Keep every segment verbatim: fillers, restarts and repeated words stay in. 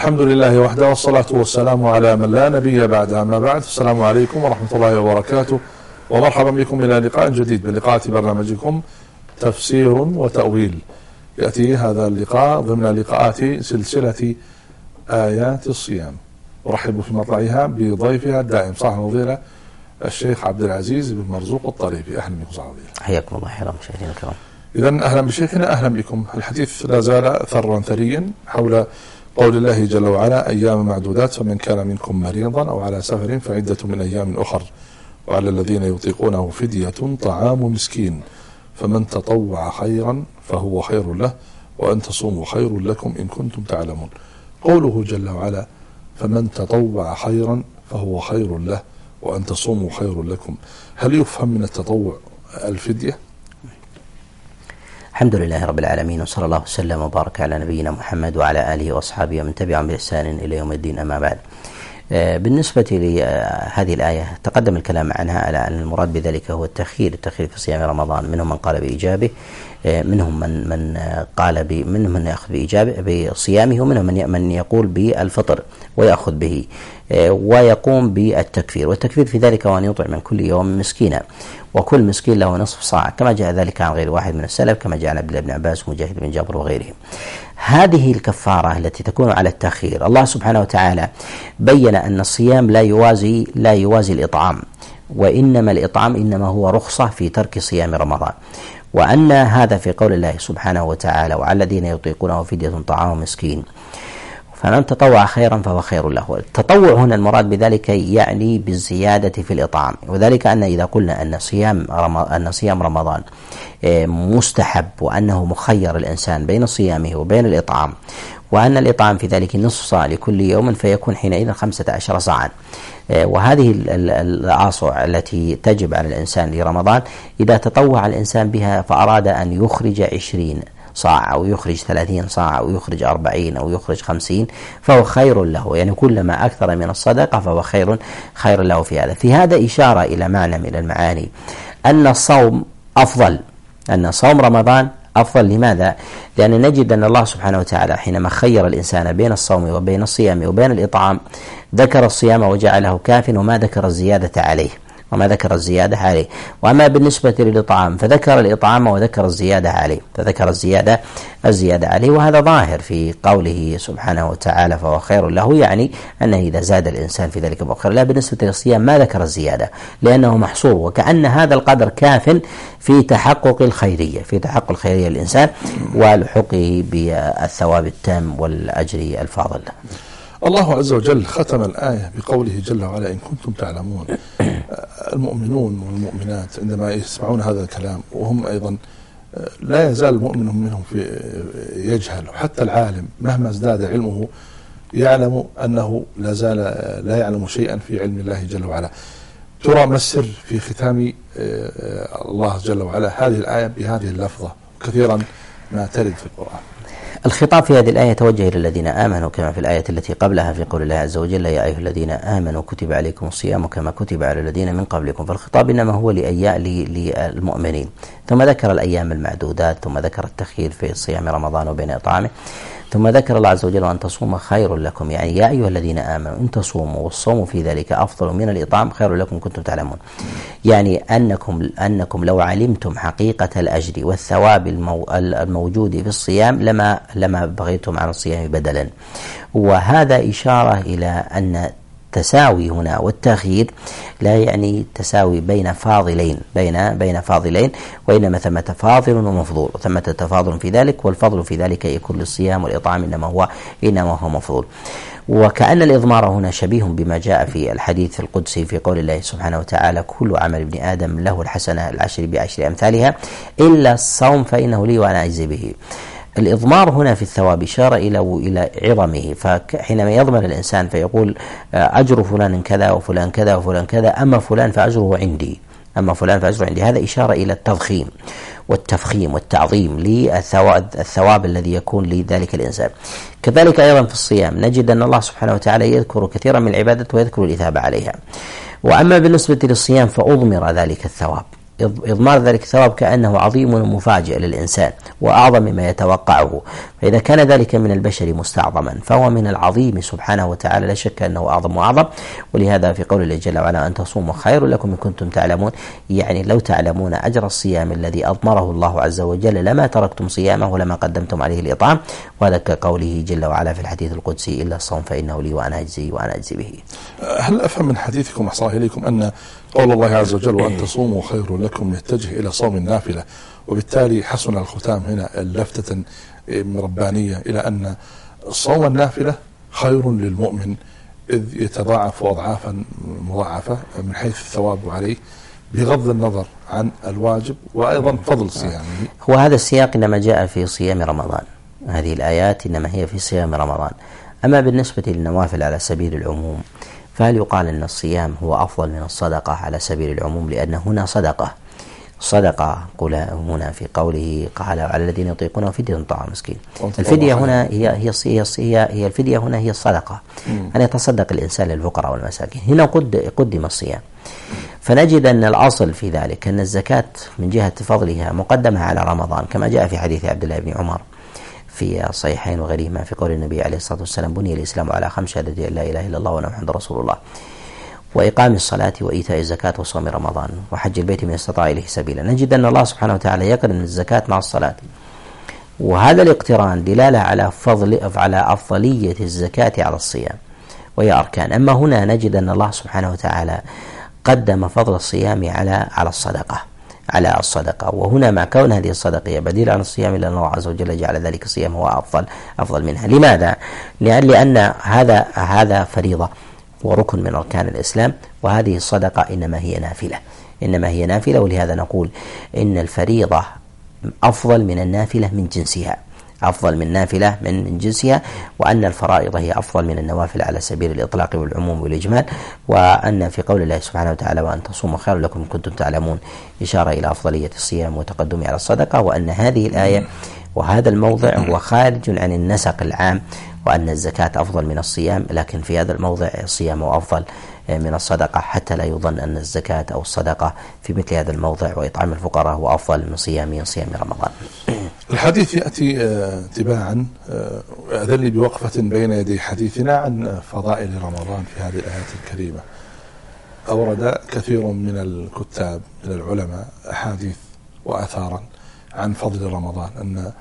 الحمد لله وحده والصلاة والسلام على من لا نبي بعد. أما بعد، السلام عليكم ورحمة الله وبركاته، ومرحبا بكم إلى لقاء جديد من لقاءات برنامجكم تفسير وتأويل. يأتي هذا اللقاء ضمن لقاءات سلسلة آيات الصيام. أرحب في مطلعها بضيفها الدائم صاحب الفضيلة الشيخ عبد العزيز بن مرزوق الطريفي. أهلا بكم صاحب الفضيلة. حياكم الله. حياكم مشاهدينا الكرام. إذن أهلا بشيخنا، أهلا بكم. الحديث لا زال ثرا ثريا حول قول الله جل وعلا: أيام معدودات، فمن كان منكم مريضا أو على سفر فعدة من أيام أخر، وعلى الذين يطيقونه فدية طعام مسكين، فمن تطوع خيرا فهو خير له، وأن تصوموا خير لكم إن كنتم تعلمون. قوله جل وعلا: فمن تطوع خيرا فهو خير له وأن تصوموا خير لكم، هل يفهم من التطوع الفدية؟ الحمد لله رب العالمين، وصلى الله وسلم وبارك على نبينا محمد وعلى آله وأصحابه ومن تبعهم بإحسان إلى يوم الدين. أما بعد، بالنسبة لهذه الآية تقدم الكلام عنها على أن المراد بذلك هو التأخير التأخير في صيام رمضان. منهم من قال بإيجابه، منهم من من قال ب منهم من يأخذ بإيجابه بصيامه، ومنهم من من يقول بالفطر ويأخذ به، ويقوم بالتكفير. والتكفير في ذلك هو أن يطعم من كل يوم مسكينا، وكل مسكين له نصف صاع، كما جاء ذلك عن غير واحد من السلف، كما جاء عن عبد الله بن عباس ومجاهد بن جبر وغيرهم. هذه الكفارة التي تكون على التأخير، الله سبحانه وتعالى بين أن الصيام لا يوازي لا يوازي الإطعام، وإنما الإطعام إنما هو رخصة في ترك صيام رمضان، وأن هذا في قول الله سبحانه وتعالى: وعلى الذين يطيقونه فدية طعام مسكين، فمن تطوع خيرا فهو خير له. التطوع هنا المراد بذلك يعني بالزيادة في الإطعام، وذلك أن إذا قلنا أن صيام أن صيام رمضان مستحب، وأنه مخير الإنسان بين صيامه وبين الإطعام، وأن الإطعام في ذلك نصف صاع لكل يوم، فيكون حينئذ خمسة عشر صاعا. وهذه العصع التي تجب على الإنسان لرمضان، إذا تطوع الإنسان بها فأراد أن يخرج عشرين صاع أو يخرج ثلاثين صاع أو يخرج أربعين أو يخرج خمسين، فهو خير له. يعني كلما أكثر من الصدقة فهو خير خير له في هذا. في هذا إشارة إلى معنى من المعاني، أن الصوم أفضل، أن صوم رمضان أفضل. لماذا؟ لأن نجد أن الله سبحانه وتعالى حينما خير الإنسان بين الصوم وبين الصيام وبين الإطعام، ذكر الصيام وجعله كاف، وما ذكر الزيادة عليه وما ذكر الزيادة عليه. وأما بالنسبة للإطعام فذكر الإطعام وذكر الزيادة عليه فذكر الزيادة الزيادة عليه وهذا ظاهر في قوله سبحانه وتعالى: فهو خير له، يعني أنه إذا زاد الإنسان في ذلك فهو خير له. بالنسبة للصيام ما ذكر الزيادة لأنه محصور، وكأن هذا القدر كاف في تحقق الخيرية في تحقق الخيرية للإنسان ولحقه بالثواب التام والأجر الفاضل. الله عز وجل ختم الآية بقوله جل وعلا: إن كنتم تعلمون. المؤمنون والمؤمنات عندما يسمعون هذا الكلام، وهم أيضا لا يزال المؤمن منهم في يجهل، حتى العالم مهما ازداد علمه يعلم أنه لا زال لا يعلم شيئا في علم الله جل وعلا. ترى ما السر في ختام الله جل وعلا هذه الآية بهذه اللفظة؟ كثيرا ما ترد في القرآن. الخطاب في هذه الآية توجه إلى الذين آمنوا، كما في الآية التي قبلها في قول الله عز وجل: يا أيها الذين آمنوا كتب عليكم الصيام كما كتب على الذين من قبلكم. فالخطاب إنما هو للمؤمنين. ثم ذكر الأيام المعدودات، ثم ذكر التخيير في صيام رمضان وبين إطعامه، ثم ذكر الله عز وجل: وأن تصوموا خير لكم، يعني يا أيها الذين آمنوا إن تصوموا والصوم في ذلك أفضل من الإطعام خير لكم كنتم تعلمون. يعني أنكم أنكم لو علمتم حقيقة الأجر والثواب الموجود في الصيام لما لما بغيتم عن الصيام بدلا. وهذا إشارة إلى أن التساوي هنا والتأخير لا يعني تساوي بين فاضلين بين بين فاضلين وإنما ثمة فاضل ومفضول، ثمة تفاضل في ذلك، والفضل في ذلك يكون للصيام والإطعام إنما هو إنما هو مفضول. وكأن الإضمار هنا شبيه بما جاء في الحديث القدسي في قول الله سبحانه وتعالى: كل عمل ابن آدم له الحسنة العشر بعشر أمثالها إلا الصوم فإنه لي وأنا أجزي به. الإضمار هنا في الثواب إشارة إلى إلى عظمه، فحينما يضمن الإنسان فيقول: أجر فلان كذا وفلان كذا وفلان كذا، أما فلان فأجره عندي أما فلان فأجره عندي هذا إشارة إلى التضخيم والتفخيم والتعظيم للثواب الثواب الذي يكون لذلك الإنسان. كذلك أيضا في الصيام نجد أن الله سبحانه وتعالى يذكر كثيرا من العبادة ويذكر الإثابة عليها. وأما بالنسبة للصيام فأضمر ذلك الثواب إضمار ذلك الثواب كأنه عظيم ومفاجئ للإنسان وأعظم مما يتوقعه، فإذا كان ذلك من البشر مستعظما فهو من العظيم سبحانه وتعالى لا شك أنه أعظم وأعظم. ولهذا في قول الله جل وعلا أن تصوموا خير لكم إن كنتم تعلمون، يعني لو تعلمون أجر الصيام الذي أضمره الله عز وجل لما تركتم صيامه ولما قدمتم عليه الإطعام، وهذا كقوله جل وعلا في الحديث القدسي إلا الصوم فإنه لي وأنا أجزي وأنا أجزي به. هل أفهم من حديثكم أحصاه إليكم أن قول الله عز وجل وأن تصوموا خير لكم يتجه إلى صوم النافلة، وبالتالي حسن الختام هنا لفتة ربانية إلى أن صوم النافلة خير للمؤمن إذ يتضاعف أضعافا مضاعفة من حيث الثواب عليه بغض النظر عن الواجب وأيضا فضل صيامه؟ هو هذا السياق إنما جاء في صيام رمضان، هذه الآيات إنما هي في صيام رمضان. أما بالنسبة للنوافل على سبيل العموم فهل يقال أن الصيام هو أفضل من الصدقة على سبيل العموم؟ لأن هنا صدقة صدقة قل هنا في قوله قال على الذين يطيقونه فدية طعام مسكين. الفدية هنا هي هي هي هي, هي الفدية هنا هي الصدقة، أن يتصدق الإنسان للفقراء والمساكين. هنا قد قدم الصيام، فنجد أن الأصل في ذلك أن الزكاة من جهة فضلها مقدمة على رمضان، كما جاء في حديث عبد الله بن عمر في الصحيحين وغيرهما في قول النبي عليه الصلاة والسلام بني الإسلام على خمس شهادة لا إله إلا الله وأن محمد رسول الله وإقام الصلاة وإيتاء الزكاة وصوم رمضان وحج البيت من استطاع إليه سبيلا. نجد أن الله سبحانه وتعالى يقرن الزكاة مع الصلاة، وهذا الاقتران دلالة على فضل على أفضلية الزكاة على الصيام وهي أركان. أما هنا نجد أن الله سبحانه وتعالى قدم فضل الصيام على على الصدقة على الصدقة، وهنا مع كون هذه الصدقة هي بديل عن الصيام لأن الله عز وجل جعل ذلك الصيام هو أفضل أفضل منها. لماذا؟ لأن هذا هذا فريضة وركن من أركان الإسلام، وهذه الصدقة إنما هي نافلة إنما هي نافلة ولهذا نقول إن الفريضة أفضل من النافلة من جنسها أفضل من نافلة من جنسها، وأن الفرائض هي أفضل من النوافل على سبيل الإطلاق والعموم والإجمال، وأن في قول الله سبحانه وتعالى وأن تصوموا خير لكم إن كنتم تعلمون إشارة إلى أفضلية الصيام وتقدمه على الصدقة، وأن هذه الآية وهذا الموضع هو خارج عن النسق العام، وأن الزكاة أفضل من الصيام، لكن في هذا الموضع الصيام أفضل من الصدقة، حتى لا يظن أن الزكاة أو الصدقة في مثل هذا الموضع وإطعام الفقراء هو أفضل من صيام صيام رمضان. الحديث يأتي تباعا أذل بوقفة بين يدي حديثنا عن فضائل رمضان في هذه الآيات الكريمة. أورد كثير من الكتاب من العلماء أحاديث وآثارا عن فضل رمضان، أن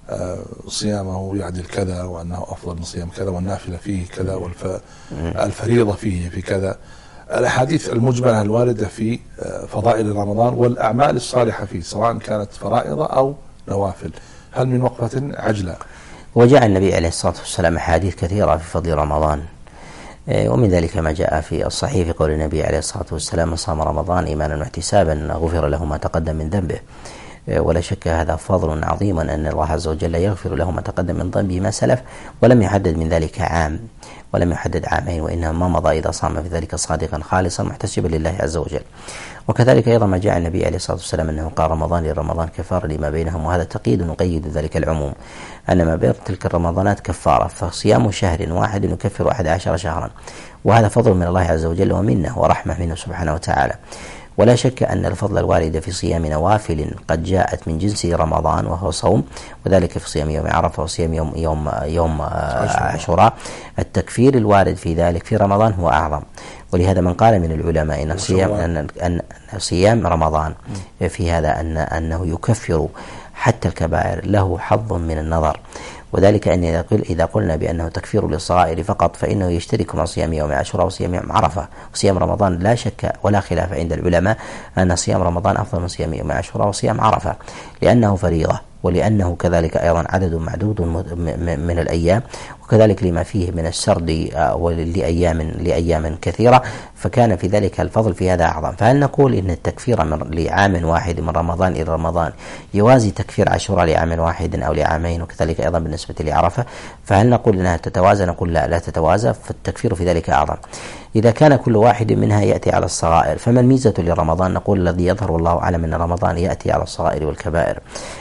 صيامه يعدل كذا، وأنه أفضل من صيام كذا، والنافلة فيه كذا، والفريضة فيه في كذا. الأحاديث المجملة الواردة في فضائل رمضان والأعمال الصالحة فيه سواء كانت فرائض أو نوافل، هل من وقفة عجلة؟ وجاء النبي عليه الصلاة والسلام أحاديث كثيرة في فضل رمضان، ومن ذلك ما جاء في الصحيح في قول النبي عليه الصلاة والسلام من صام رمضان إيمانا واحتسابا غفر له ما تقدم من ذنبه. ولا شك هذا فضل عظيم أن الله عز وجل يغفر له ما تقدم من ذنبه ما سلف، ولم يحدد من ذلك عام ولم يحدد عامين، وإنما ما مضى إذا صام في ذلك صادقا خالصا محتسبا لله عز وجل. وكذلك أيضا ما جاء النبي عليه الصلاة والسلام أنه قال رمضان لرمضان كفارة لما بينهم، وهذا تقييد نقيد ذلك العموم أن ما بين تلك الرمضانات كفارة، فصيام شهر واحد يكفر أحد عشر شهرا، وهذا فضل من الله عز وجل ومنه ورحمة منه سبحانه وتعالى. ولا شك أن الفضل الوارد في صيام نوافل قد جاءت من جنس رمضان وهو صوم، وذلك في صيام يوم عرفة وصيام يوم يوم يوم عاشوراء. التكفير الوارد في ذلك في رمضان هو أعظم، ولهذا من قال من العلماء أن صيام أن أن صيام رمضان في هذا أن أنه يكفر حتى الكبائر له حظ من النظر، وذلك أن إذا قلنا بأنه تكفير للصغائر فقط فإنه يشترك مع صيام يوم عاشوراء وصيام يوم عرفة وصيام رمضان. لا شك ولا خلاف عند العلماء أن صيام رمضان أفضل من صيام يوم عاشوراء وصيام عرفة، لأنه فريضة، ولأنه كذلك أيضا عدد معدود من الأيام، وكذلك لما فيه من السرد لأيام لأيام كثيرة، فكان في ذلك الفضل في هذا أعظم. فهل نقول إن التكفير لعام واحد من رمضان إلى رمضان يوازي تكفير عاشوراء لعام واحد أو لعامين، وكذلك أيضا بالنسبة لعرفة؟ فهل نقول إنها تتوازى؟ نقول لا لا تتوازى، فالتكفير في ذلك أعظم. إذا كان كل واحد منها يأتي على الصغائر فما الميزة لرمضان؟ نقول الذي يظهر الله أعلم أن رمضان يأتي على الصغائر والكبائر التي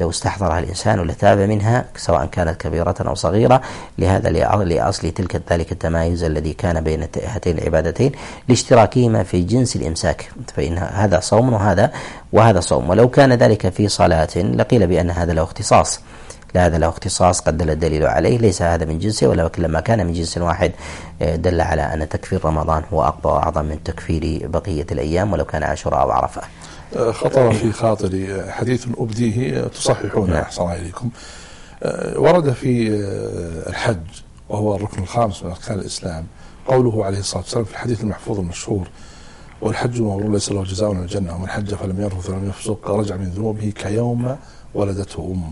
لو استحضرها الإنسان لتاب منها سواء كانت كبيرة أو صغيرة، لهذا لأصل تلك ذلك التمايز الذي كان بين هاتين العبادتين لاشتراكهما في جنس الإمساك، فإن هذا صوم وهذا وهذا صوم. ولو كان ذلك في صلاة لقيل بأن هذا له اختصاص، لا هذا له اختصاص قد دل الدليل عليه، ليس هذا من جنسه، ولكن لما كان من جنس واحد دل على أن تكفير رمضان هو أكبر وأعظم من تكفير بقية الأيام ولو كان عاشوراء أو عرفة. خطر في خاطري حديث أبديه تصححون أحسن إليكم. ورد في الحج وهو الركن الخامس من أركان الإسلام قوله عليه الصلاة والسلام في الحديث المحفوظ المشهور: والحج مبرور ليس له جزاء من الجنة، ومن حج فلم يرفث ولم يفسق رجع من ذنوبه كيوم ولدته أمه.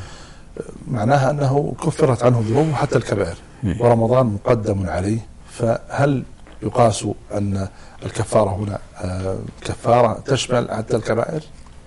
معناها أنه كفرت عنه ذنوبه حتى الكبائر، ورمضان مقدم عليه، فهل يقاس أن الكفارة هنا كفارة تشمل حتى الكبائر؟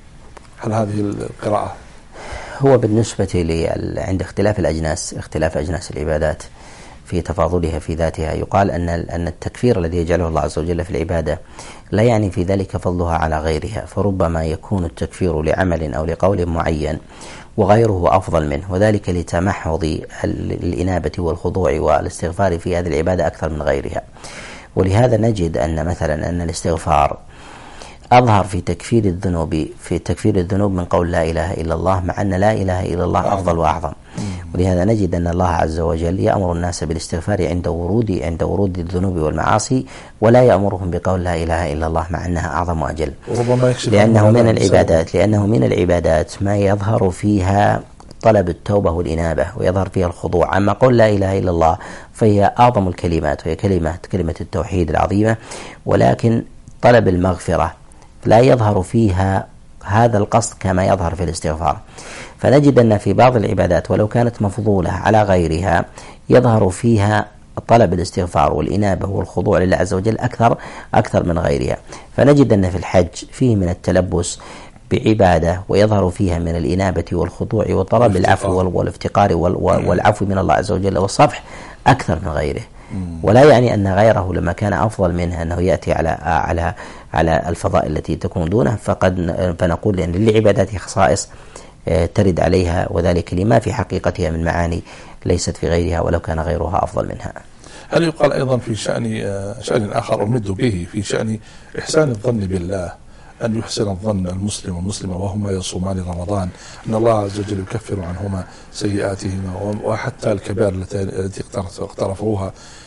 هل هذه القراءة؟ هو بالنسبة لي عند اختلاف الأجناس، اختلاف أجناس العبادات في تفاضلها في ذاتها، يقال أن أن التكفير الذي يجعله الله عز وجل في العبادة لا يعني في ذلك فضلها على غيرها، فربما يكون التكفير لعمل أو لقول معين وغيره أفضل منه، وذلك لتمحض الإنابة والخضوع والاستغفار في هذه العبادة أكثر من غيرها. ولهذا نجد أن مثلا أن الاستغفار أظهر في تكفير الذنوب في تكفير الذنوب من قول لا إله إلا الله، مع أن لا إله إلا الله أفضل وأعظم. ولهذا نجد أن الله عز وجل يأمر الناس بالاستغفار عند ورود عند ورود الذنوب والمعاصي، ولا يأمرهم بقول لا إله إلا الله مع أنها أعظم وأجل، لأنه من العبادات لأنه من العبادات ما يظهر فيها طلب التوبة والإنابة ويظهر فيها الخضوع. أما قول لا إله إلا الله فهي أعظم الكلمات، وهي كلمة كلمة التوحيد العظيمة، ولكن طلب المغفرة لا يظهر فيها هذا القصد كما يظهر في الاستغفار. فنجد أن في بعض العبادات ولو كانت مفضولة على غيرها يظهر فيها طلب الاستغفار والإنابة والخضوع لله عز وجل أكثر أكثر من غيرها. فنجد أن في الحج فيه من التلبس بعبادة ويظهر فيها من الإنابة والخضوع وطلب العفو والافتقار والعفو من الله عز وجل والصفح أكثر من غيره. ولا يعني أن غيره لما كان أفضل منه أنه يأتي على على على الفضائل التي تكون دونه، فقد فنقول أن للعبادات خصائص ترد عليها، وذلك لما في حقيقتها من معاني ليست في غيرها ولو كان غيرها أفضل منها. هل يقال أيضا في شأن شأن آخر أمد به في شأن إحسان الظن بالله، أن يحسن الظن المسلم والمسلمة وهما يصومان رمضان أن الله عز وجل يكفر عنهما سيئاتهما وحتى الكبائر التي اقترفوها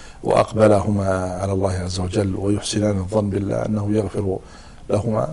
وأقبلهما على الله عز وجل، ويحسنان الظن بالله أنه يغفر لهما؟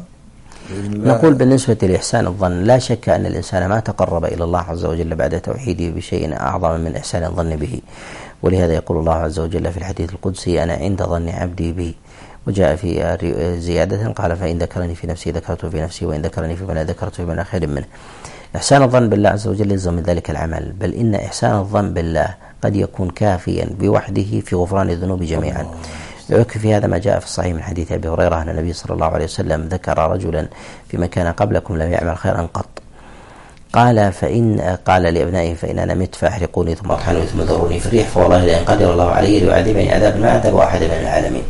نقول بالنسبة لإحسان الظن لا شك أن الإنسان ما تقرب إلى الله عز وجل بعد توحيده بشيء أعظم من إحسان الظن به. ولهذا يقول الله عز وجل في الحديث القدسي: أنا عند ظن عبدي بي. وجاء في زيادة قال: فإن ذكرني في نفسي ذكرته في نفسي، وإن ذكرني في ملأ ذكرته في ملأ خير منه. إحسان الظن بالله عز وجل يلزم من ذلك العمل، بل إن إحسان الظن بالله قد يكون كافيا بوحده في غفران الذنوب جميعا. ويكفي في هذا ما جاء في الصحيح من حديث أبي هريرة أن النبي صلى الله عليه وسلم ذكر رجلا في من كان قبلكم لم يعمل خيرا قط، قال فإن قال لأبنائه: فإن أنا مت فأحرقوني ثم اطحنوني ثم ذروني في الريح، فوالله لئن قدر الله علي ليعذبني عذابا ما عذب أحد من العالمين.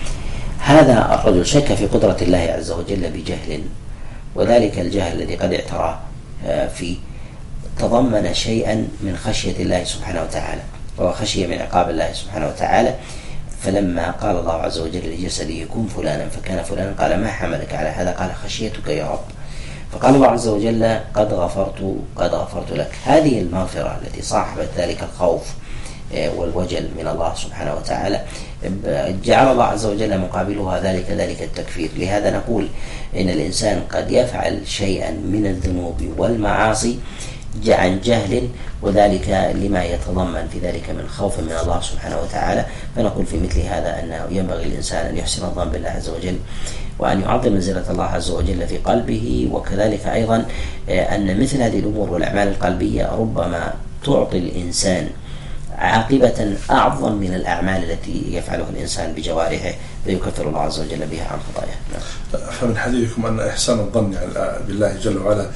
هذا الرجل شك في قدرة الله عز وجل بجهل، وذلك الجهل الذي قد اعترى فيه تضمن شيئا من خشية الله سبحانه وتعالى، وهو خشية من عقاب الله سبحانه وتعالى. فلما قال الله عز وجل لجسده: كن فلانا فكان فلانا، قال: ما حملك على هذا؟ قال: خشيتك يا رب. فقال الله عز وجل: قد غفرت قد غفرت لك. هذه المغفرة التي صاحبت ذلك الخوف والوجل من الله سبحانه وتعالى جعل الله عز وجل مقابلها ذلك ذلك التكفير. لهذا نقول إن الإنسان قد يفعل شيئا من الذنوب والمعاصي عن جهل، وذلك لما يتضمن في ذلك من خوف من الله سبحانه وتعالى. فنقول في مثل هذا أنه ينبغي الإنسان أن يحسن الظن بالله عز وجل، وأن يعظم منزلة الله عز وجل في قلبه، وكذلك أيضا أن مثل هذه الأمور والأعمال القلبية ربما تعطي الإنسان عاقبة أعظم من الأعمال التي يفعلها الإنسان بجوارحه فيكفر الله عز وجل بها عن خطاياه. فمن حديثكم أن إحسان الظن بالله جل وعلا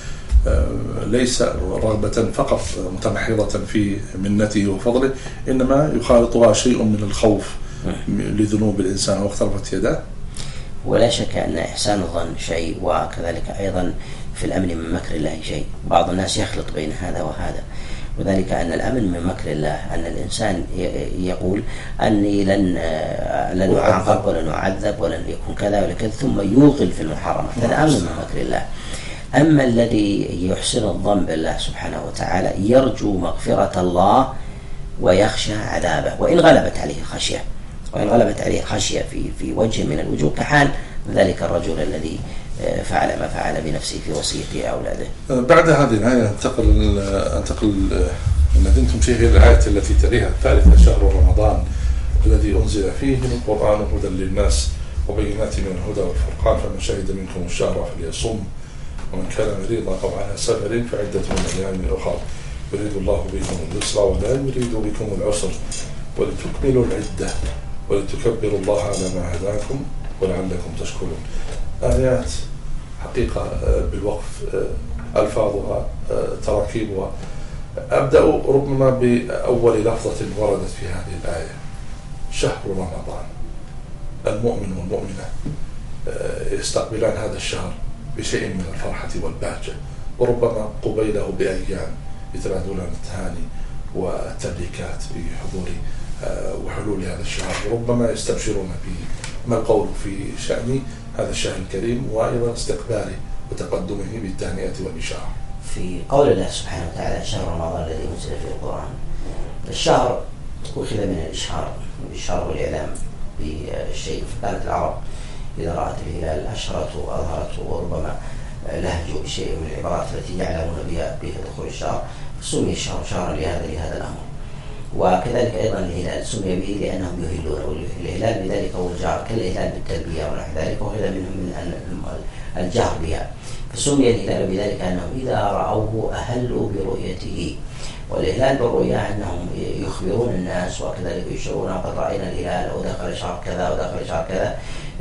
ليس رغبة فقط متمحضة في منته وفضله، إنما يخالطها شيء من الخوف لذنوب الإنسان واختلفت يداه. ولا شك أن إحسان الظن شيء، وكذلك أيضا في الأمن من مكر الله شيء. بعض الناس يخلط بين هذا وهذا، وذلك أن الأمن من مكر الله أن الإنسان يقول أني لن لن أعاقب ولن أعذب ولن يكون كذا ولا كذا ثم يوغل في المحرمات، هذا أمن من مكر الله. أما الذي يحسن الظن بالله سبحانه وتعالى يرجو مغفرة الله ويخشى عذابه، وإن غلبت عليه خشية وإن غلبت عليه خشية في في وجه من الوجوه، كحال ذلك الرجل الذي فعل ما فعل بنفسه في وصية أولاده. بعد هذه الآية انتقل انتقل ندمتم شيء غير الآية التي تليها الثالثة: شهر رمضان الذي أنزل فيه القرآن هدى للناس وبينات من الهدى والفرقان فمن شهد منكم الشهر فليصم ومن كان مريضا أو على سفر فعدة من أيام أخرى يريد الله بكم اليسر ولا يريد بكم العسر ولتكملوا العدة ولتكبروا الله على ما هداكم ولعلكم تشكرون. آيات حقيقة بالوقف ألفاظها تراكيبها. أبدأ ربما بأول لفظة وردت في هذه الآية: شهر رمضان. المؤمن والمؤمنة يستقبلان هذا الشهر بشيء من الفرحة والبهجة، وربما قبيله بأيام يتبادلون التهاني والتبريكات بحضور وحلول هذا الشهر، وربما يستبشرون بما القول في شأن هذا الشهر الكريم وأيضا استقباله وتقدمه بالتهنئة والبشارة. في قول الله سبحانه وتعالى: شهر رمضان الذي أنزل فيه القرآن. الشهر أخذ من الإشهار، الإشهار والإعلام بالشيء. فكانت العرب إذا رأت الهلال أشرته وأظهرته، وربما لهجوا بشيء من العبارات التي يعلمون بها دخول الشهر، فسمي الشهر شهرا لهذا لهذا الأمر. وكذلك أيضا الهلال سمي به لأنهم يهلون، الهلال بذلك هو الجهر كالهلال بالتلبية ونحو ذلك، وأخذ منهم من الجهر بها، فسمي الهلال بذلك أنهم إذا رأوه أهلوا برؤيته. والإهلال بالرؤيا أنهم يخبرون الناس وكذلك يشعرون قد رأينا الهلال ودخل شهر كذا ودخل شهر كذا.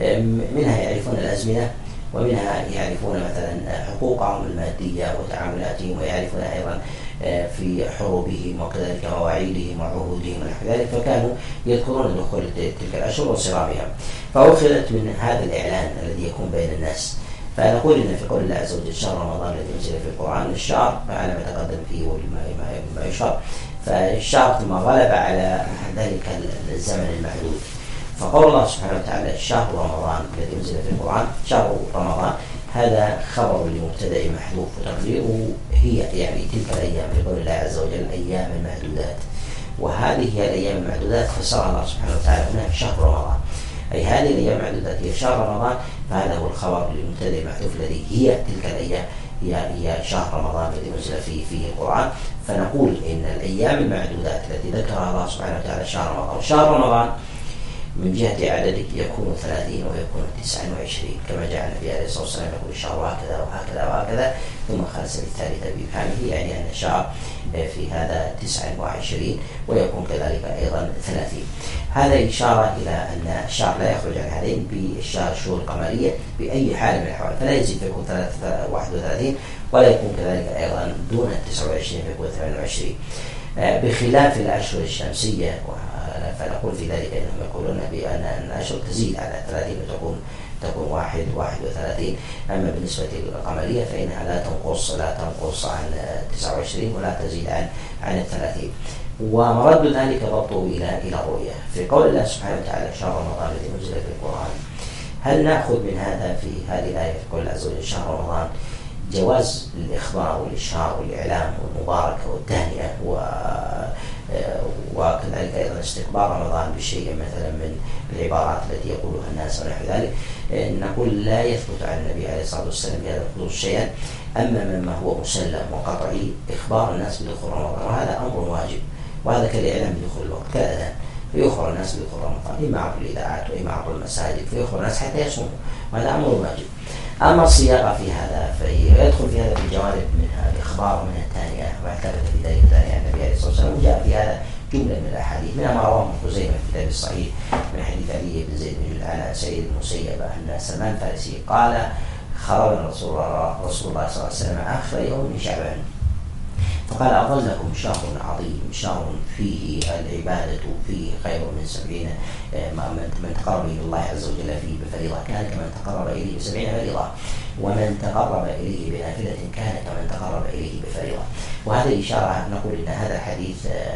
منها يعرفون الأزمنة، ومنها يعرفون مثلا حقوقهم المادية وتعاملاتهم، ويعرفون أيضا في حروبهم وكذلك مواعيدهم وعهودهم ونحو ذلك، فكانوا يذكرون دخول تلك الأشهر وانصرامها، فأخذت من هذا الإعلان الذي يكون بين الناس. فنقول إن في قول الله عز وجل: شهر رمضان الذي أنزل في القرآن، الشهر على ما تقدم فيه وما يشار، فالشهر ثم غلب على ذلك الزمن المحدود. فقول الله سبحانه وتعالى: شهر رمضان الذي أنزل في القرآن، شهر رمضان، هذا خبر لمبتدأ محذوف وتقديره هي يعني تلك الأيام، في قول الله عز وجل: أيام المعدودات. وهذه هي الأيام المعدودات فسرها الله سبحانه وتعالى هنا شهر رمضان، أي هذه الأيام المعدودات هي شهر رمضان، فهذا هو الخبر للمبتدأ المحذوف الذي هي تلك الأيام، هي هي شهر رمضان الذي أنزل فيه فيه القرآن. فنقول إن الأيام المعدودات التي ذكرها الله سبحانه وتعالى شهر رمضان، شهر رمضان من جهة عدده يكون ثلاثين ويكون تسعة وعشرين، كما جاء النبي عليه الصلاة والسلام يقول: الشهر هكذا وهكذا وهكذا، ثم خلص بالثالثة بإبهامه، يعني أن الشهر في هذا تسعة وعشرين ويكون كذلك أيضا ثلاثين. هذا إشارة إلى أن الشهر لا يخرج عن هذين بالشهر الشهور القمرية بأي حال من الأحوال، فلا يزيد فيكون واحد وثلاثين، ولا يكون كذلك أيضا دون تسعة وعشرين فيكون ثمانية وعشرين، بخلاف الأشهر الشمسية. فنقول في ذلك أنهم يقولون بأن الأشهر تزيد على ثلاثين وتكون تكون واحد واحد وثلاثين. أما بالنسبة للقمرية فإنها لا تنقص لا تنقص عن تسعة وعشرين ولا تزيد عن عن الثلاثين. ومرد ذلك ضبطه إلى إلى الرؤية. في قول الله سبحانه وتعالى: شهر رمضان الذي أنزل في القرآن، هل نأخذ من هذا في هذه الآية في قول الله عز وجل شهر رمضان جواز الإخبار والإشهار والإعلام والمباركة والتهنئة و وكذلك أيضا استقبال رمضان بشيء مثلا من العبارات التي يقولها الناس ونحو ذلك؟ نقول لا يثبت عن النبي عليه الصلاة والسلام بهذا الخصوص شيئا. أما مما هو مسلم وقطعي إخبار الناس بدخول رمضان، وهذا أمر واجب، وهذا كالإعلام بدخول الوقت كالأذان، فيخبر الناس بدخول رمضان إما عبر الإذاعات وإما عبر المساجد، فيخبر الناس حتى يصوموا، وهذا أمر واجب. أما الصياغة في هذا فيدخل في هذا في جوانب منها الإخبار ومنها التهنئة، واعتقد في ذلك تهنئة النبي عليه الصلاة والسلام، وجاء في هذا جملة من الأحاديث، منها ما رواه ابن خزيمة في كتاب الصحيح من حديث علي بن زيد بن جدعان سعيد المسيب أن سلمان الفارسي قال: خرج رسول الله رسول الله صلى الله عليه وسلم آخر يوم من شعبان فقال أظلكم شهر عظيم، شهر فيه العبادة فيه خير من سبعين، من تقرب إلى الله عز وجل فيه بفريضة كان كمن تقرب إليه بسبعين فريضة، ومن تقرب إليه بنافلة كان كمن تقرب إليه بفريضة. وهذه إشارة نقول إن هذا الحديث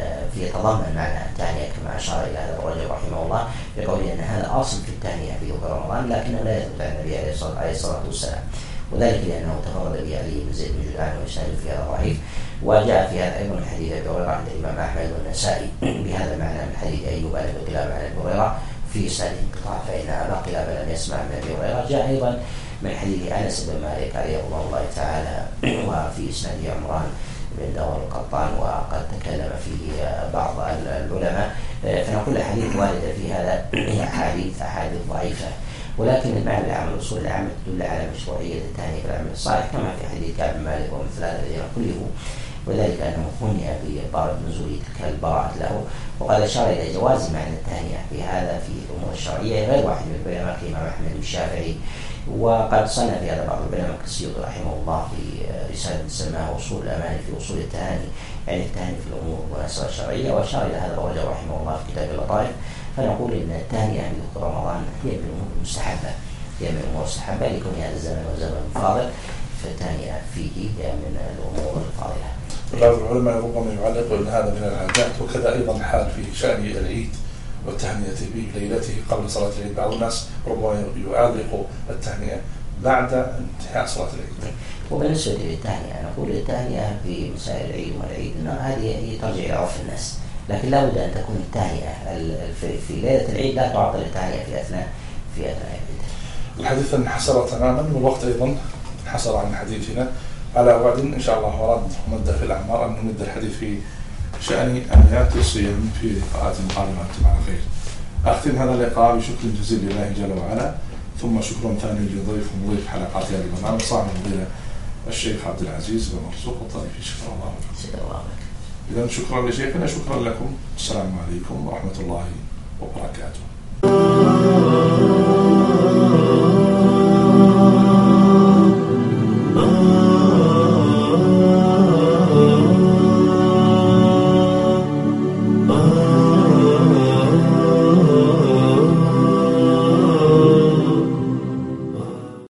يتضمن معنى التهنئة كما أشار إلى هذا الرجل رحمه الله بقوله أن هذا أصل في التهنئة في ظهر رمضان، لكنه لا يثبت عن النبي عليه الصلاة والسلام، وذلك لأنه تفرد به علي بن زيد بن جدعان وإسناده في هذا ضعيف. وجاء في هذا أيضا من حديث أبي هريرة عند الإمام أحمد والنسائي بهذا المعنى من حديث أيوب عن أبي قلابة عن أبي هريرة في إسناد انقطاع، فإن أبا قلابة لم يسمع من أبي هريرة. جاء أيضا من حديث أنس بن مالك عليه رضوان الله تعالى وفي إسناد عمران بن داور القطان وقد تكلم فيه بعض العلماء. فنقول الحديث واردة في هذا أحاديث أحاديث ضعيفة، ولكن المعنى العام الأصول العامة تدل على مشروعية التهنئة بالعمل الصالح كما في حديث كعب بن مالك ومثل هذا الذين كلفوا، وذلك أنه هنئ ببارد نزول تلك البراءة له. وقد أشار إلى جواز معنى التهنئة في هذا في الأمور الشرعية غير واحد من العلماء كالإمام أحمد والشافعي، وقد صنف في هذا بعض العلماء كالسيوطي رحمه الله في رسالة سماها أصول الأماني في أصول التهاني، يعني التهاني في الأمور والمناسبة الشرعية، وأشار إلى هذا الرجل رحمه الله في كتاب اللطائف. فنقول إن التهنئة في دخول رمضان هي من الأمور المستحبة، هي من الأمور المستحبة لكون هذا الزمن وزمن فاضل، فالتهنئة فيه هي من الأمور الفاضلة. بعض العلماء ربما يعلق أن هذا من العادات، وكذا أيضا حال في شأن العيد والتهنئة به ليلته قبل صلاة العيد. بعض الناس ربما يعلق التهنئة بعد انتهاء صلاة العيد. وبالنسبة للتهنئة نقول التهنئة في مسائل العيد والعيد أن هذه هي ترجع إلى عرف الناس، لكن لا بد أن تكون التهنئة في ليلة العيد لا تعطل التهنئة في أثناء في أثناء العيد. الحديث انحسر تماما، والوقت أيضا انحسر عن حديثنا. على وعد إن شاء الله ورد مدة في الأعمار أن نمد الحديث في شأن آيات الصيام في لقاءات قادمة على خير. أختم هذا اللقاء بشكر جزيل لله جل وعلا، ثم شكرا ثاني لضيف مضيف حلقات هذه البرنامج صاحب الفضيلة الشيخ عبد العزيز بن مرزوق الطريفي. شكرا الله لكم. إذا شكرا لشيخنا، شكرا لكم. السلام عليكم ورحمة الله وبركاته.